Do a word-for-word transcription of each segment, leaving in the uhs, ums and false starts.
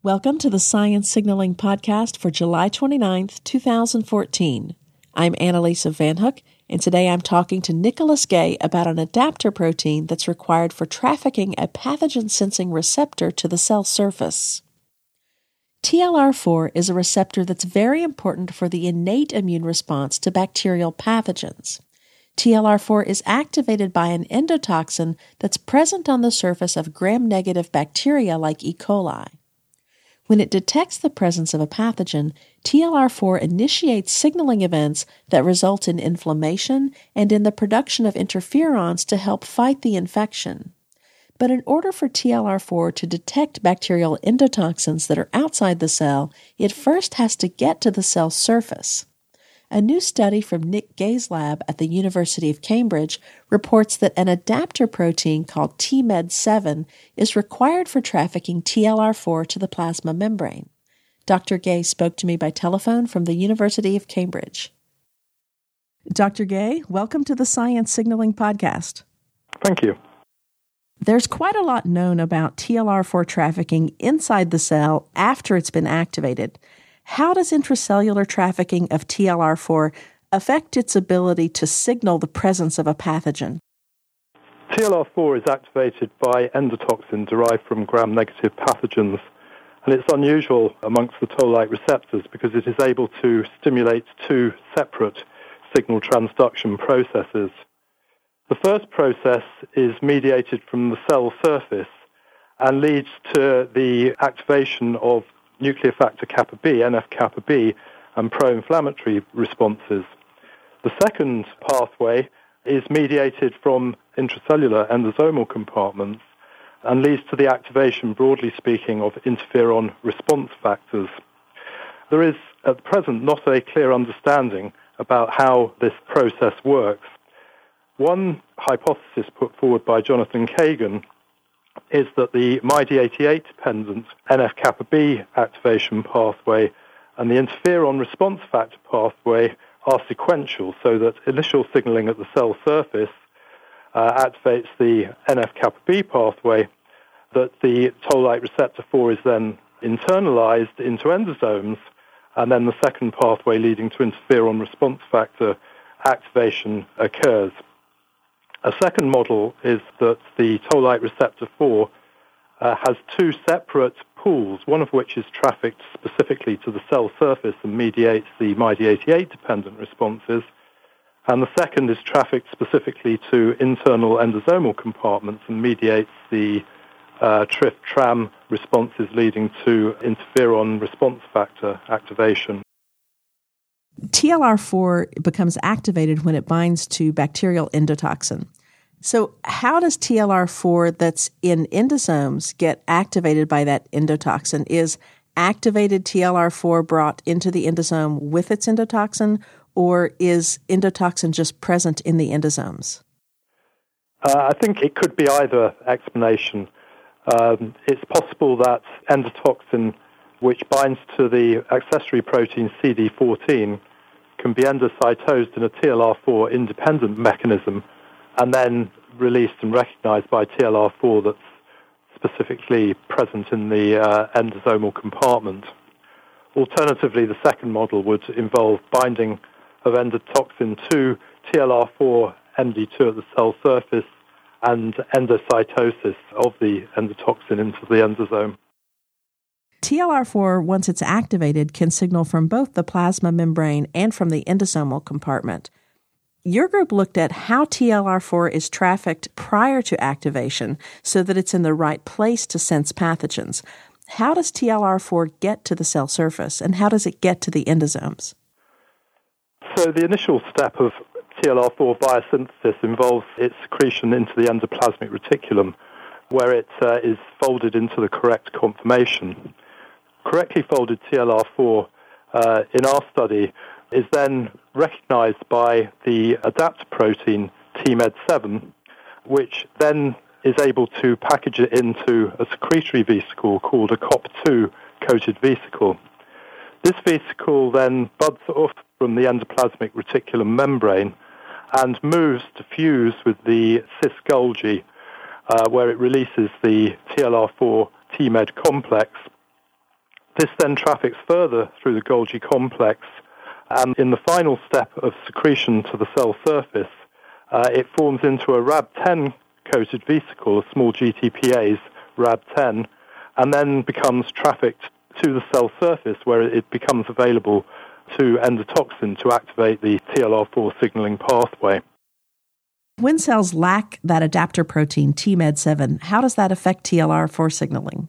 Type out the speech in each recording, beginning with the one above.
Welcome to the Science Signaling Podcast for July twenty-ninth, twenty fourteen. I'm Annalisa Van Hook, and today I'm talking to Nicholas Gay about an adaptor protein that's required for trafficking a pathogen-sensing receptor to the cell surface. T L R four is a receptor that's very important for the innate immune response to bacterial pathogens. T L R four is activated by an endotoxin that's present on the surface of gram-negative bacteria like E. coli. When it detects the presence of a pathogen, T L R four initiates signaling events that result in inflammation and in the production of interferons to help fight the infection. But in order for T L R four to detect bacterial endotoxins that are outside the cell, it first has to get to the cell surface. A new study from Nick Gay's lab at the University of Cambridge reports that an adaptor protein called T M E D seven is required for trafficking T L R four to the plasma membrane. Doctor Gay spoke to me by telephone from the University of Cambridge. Doctor Gay, welcome to the Science Signaling Podcast. Thank you. There's quite a lot known about T L R four trafficking inside the cell after it's been activated. How does intracellular trafficking of T L R four affect its ability to signal the presence of a pathogen? T L R four is activated by endotoxin derived from gram-negative pathogens, and it's unusual amongst the toll-like receptors because it is able to stimulate two separate signal transduction processes. The first process is mediated from the cell surface and leads to the activation of nuclear factor kappa B, N F kappa B, and pro-inflammatory responses. The second pathway is mediated from intracellular endosomal compartments and leads to the activation, broadly speaking, of interferon response factors. There is, at present, not a clear understanding about how this process works. One hypothesis put forward by Jonathan Kagan is that the M I D eighty-eight dependent N F kappa B activation pathway and the interferon response factor pathway are sequential, so that initial signaling at the cell surface uh, activates the N F kappa B pathway, that the toll-like receptor four is then internalized into endosomes, and then the second pathway leading to interferon response factor activation occurs. A second model is that the toll-like receptor four uh, has two separate pools, one of which is trafficked specifically to the cell surface and mediates the M I D eighty-eight dependent responses, and the second is trafficked specifically to internal endosomal compartments and mediates the uh, T R I F T R A M responses leading to interferon response factor activation. T L R four becomes activated when it binds to bacterial endotoxin. So how does T L R four that's in endosomes get activated by that endotoxin? Is activated T L R four brought into the endosome with its endotoxin, or is endotoxin just present in the endosomes? Uh, I think it could be either explanation. Um, it's possible that endotoxin, which binds to the accessory protein C D fourteen, can be endocytosed in a T L R four independent mechanism and then released and recognized by T L R four that's specifically present in the uh, endosomal compartment. Alternatively, the second model would involve binding of endotoxin to T L R four M D two at the cell surface and endocytosis of the endotoxin into the endosome. T L R four, once it's activated, can signal from both the plasma membrane and from the endosomal compartment. Your group looked at how T L R four is trafficked prior to activation so that it's in the right place to sense pathogens. How does T L R four get to the cell surface, and how does it get to the endosomes? So the initial step of T L R four biosynthesis involves its secretion into the endoplasmic reticulum, where it uh, is folded into the correct conformation. Correctly folded T L R four uh, in our study is then recognized by the adaptor protein T M E D seven, which then is able to package it into a secretory vesicle called a C O P two coated vesicle. This vesicle then buds off from the endoplasmic reticulum membrane and moves to fuse with the cis Golgi, uh, where it releases the T L R four T M E D complex, This then traffics further through the Golgi complex, and in the final step of secretion to the cell surface, uh, it forms into a R A B ten coated vesicle, a small G T P As, R A B ten, and then becomes trafficked to the cell surface where it becomes available to endotoxin to activate the T L R four signaling pathway. When cells lack that adapter protein, T M E D seven, how does that affect T L R four signaling?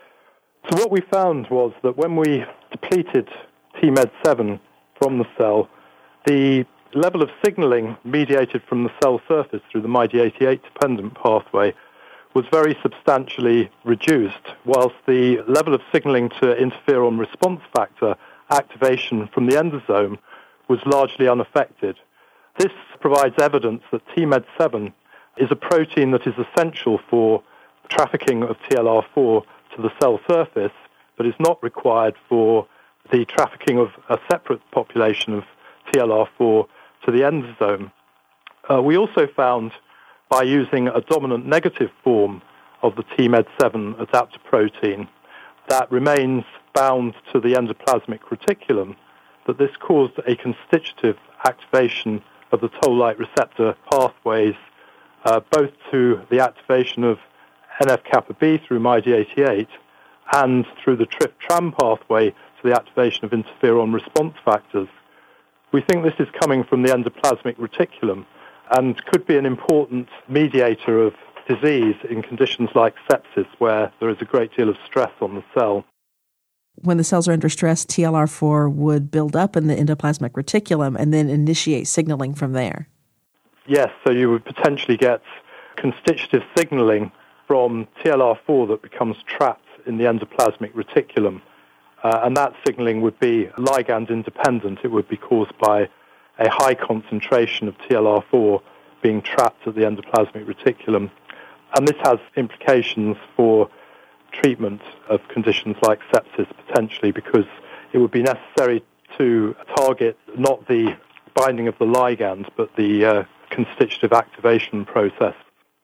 So what we found was that when we depleted T M E D seven from the cell, the level of signaling mediated from the cell surface through the M I D eighty-eight dependent pathway was very substantially reduced, whilst the level of signaling to interferon response factor activation from the endosome was largely unaffected. This provides evidence that T M E D seven is a protein that is essential for trafficking of T L R four to the cell surface, but is not required for the trafficking of a separate population of T L R four to the endosome. Uh, we also found, by using a dominant negative form of the T M E D seven adapter protein that remains bound to the endoplasmic reticulum, that this caused a constitutive activation of the toll-like receptor pathways, uh, both to the activation of N F kappa B through M I D eighty-eight and through the T R I F-tram pathway to the activation of interferon response factors. We think this is coming from the endoplasmic reticulum and could be an important mediator of disease in conditions like sepsis, where there is a great deal of stress on the cell. When the cells are under stress, T L R four would build up in the endoplasmic reticulum and then initiate signaling from there. Yes, so you would potentially get constitutive signaling from T L R four that becomes trapped in the endoplasmic reticulum. Uh, and that signaling would be ligand independent. It would be caused by a high concentration of T L R four being trapped at the endoplasmic reticulum. And this has implications for treatment of conditions like sepsis, potentially, because it would be necessary to target not the binding of the ligand, but the uh, constitutive activation process.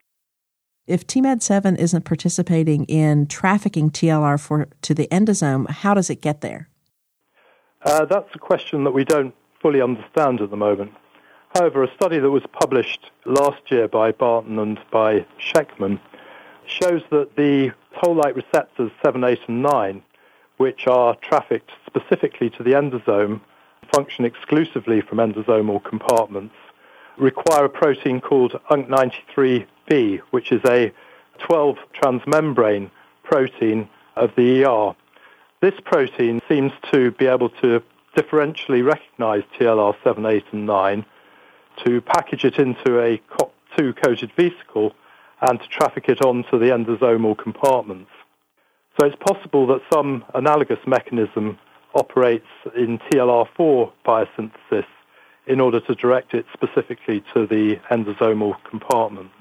If T M E D seven isn't participating in trafficking T L R four to the endosome, how does it get there? Uh, that's a question that we don't fully understand at the moment. However, a study that was published last year by Barton and by Sheckman shows that the toll-like receptors seven, eight, and nine, which are trafficked specifically to the endosome, function exclusively from endosomal compartments, require a protein called U N C ninety-three B, which is a twelve transmembrane protein of the E R. This protein seems to be able to differentially recognize T L R seven, eight, and nine, to package it into a C O P two coated vesicle, and to traffic it onto the endosomal compartments. So it's possible that some analogous mechanism operates in T L R four biosynthesis in order to direct it specifically to the endosomal compartment.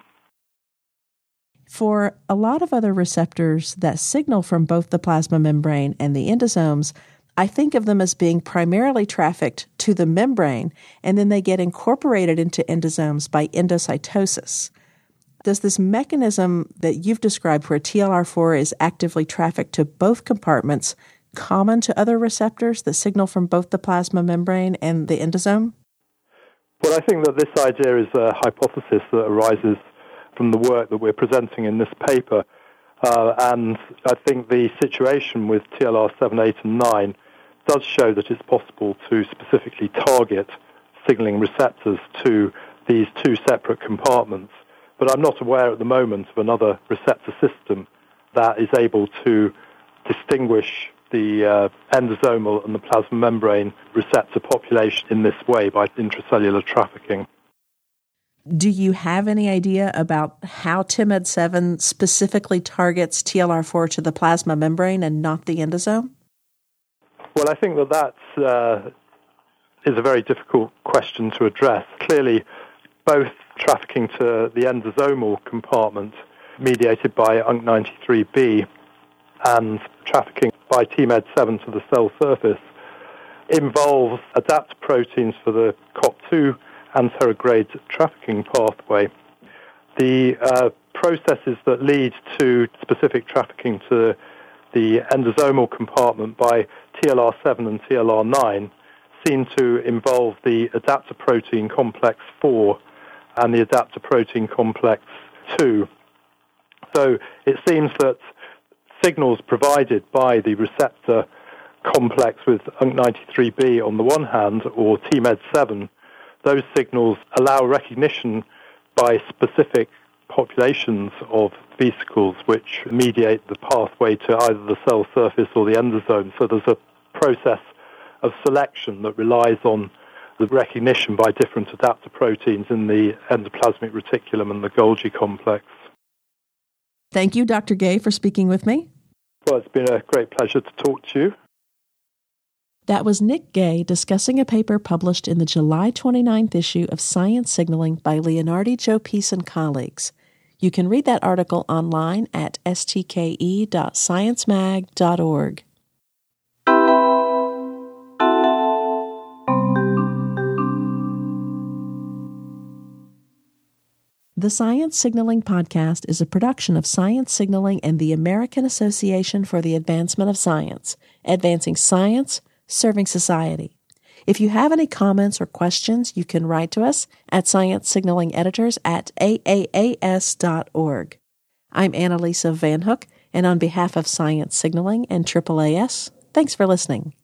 For a lot of other receptors that signal from both the plasma membrane and the endosomes, I think of them as being primarily trafficked to the membrane, and then they get incorporated into endosomes by endocytosis. Does this mechanism that you've described where T L R four is actively trafficked to both compartments common to other receptors that signal from both the plasma membrane and the endosome? Well, I think that this idea is a hypothesis that arises from the work that we're presenting in this paper. Uh, and I think the situation with T L R seven, eight, and nine does show that it's possible to specifically target signaling receptors to these two separate compartments. But I'm not aware at the moment of another receptor system that is able to distinguish the uh, endosomal and the plasma membrane receptor population in this way by intracellular trafficking. Do you have any idea about how T M E D seven specifically targets T L R four to the plasma membrane and not the endosome? Well, I think that that uh, is a very difficult question to address. Clearly, both trafficking to the endosomal compartment mediated by U N C ninety-three B and trafficking by T M E D seven to the cell surface involves adapter proteins for the C O P two anterograde trafficking pathway. The uh, processes that lead to specific trafficking to the endosomal compartment by T L R seven and T L R nine seem to involve the adaptor protein complex four and the adaptor protein complex two. So it seems that signals provided by the receptor complex with U N C ninety-three B on the one hand, or T M E D seven, those signals allow recognition by specific populations of vesicles which mediate the pathway to either the cell surface or the endosome. So there's a process of selection that relies on the recognition by different adaptor proteins in the endoplasmic reticulum and the Golgi complex. Thank you, Doctor Gay, for speaking with me. Well, it's been a great pleasure to talk to you. That was Nick Gay discussing a paper published in the July twenty-ninth issue of Science Signaling by Leonardi, Joe Peace, and colleagues. You can read that article online at s t k e dot science mag dot org. The Science Signaling Podcast is a production of Science Signaling and the American Association for the Advancement of Science, advancing science, serving society. If you have any comments or questions, you can write to us at Science Signaling Editors at a a a s dot org. I'm Annalisa Van Hook, and on behalf of Science Signaling and A A A S, thanks for listening.